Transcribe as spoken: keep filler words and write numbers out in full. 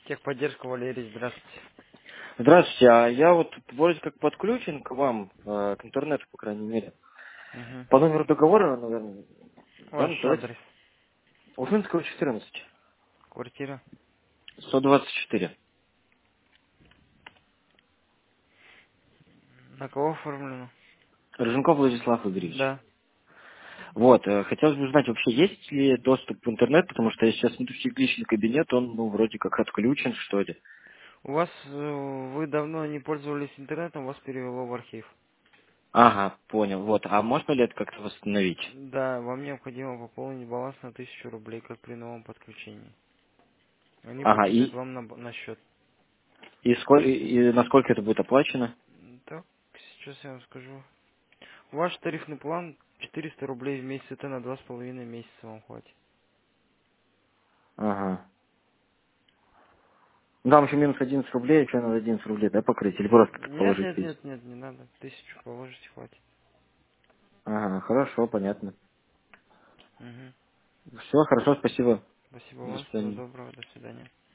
Техподдержка, Валерий, здравствуйте. Здравствуйте, а я вот вроде как подключен к вам, э, к интернету, по крайней мере. Угу. По номеру договора, наверное, да, Ваш называется? адрес, Уфимского, четырнадцать, квартира. сто двадцать четыре. На кого оформлено? Рыженков Владислав Игоревич. Да. Вот, э, хотелось бы узнать, вообще есть ли доступ в интернет, потому что я сейчас смотрю в личный кабинет, он, ну, вроде как отключен, что ли. У вас, э, вы давно не пользовались интернетом, вас перевело в архив. Ага, понял, вот. А можно ли это как-то восстановить? Да, вам необходимо пополнить баланс на тысячу рублей, как при новом подключении. Они Ага, поступят и, вам на, б- на счет. и, сколь- и насколько это будет оплачено? Так, сейчас я вам скажу. Ваш тарифный план четыреста рублей в месяц, это на два с половиной месяца вам хватит. Ага. Ну, там еще минус одиннадцать рублей, еще надо одиннадцать рублей, да, покрыть? Или просто так Нет, положить нет, весь? нет, нет, не надо. Тысячу положите, хватит. Ага, хорошо, понятно. Угу. Все, хорошо, спасибо. Спасибо До вам, всего свидания. доброго, до свидания.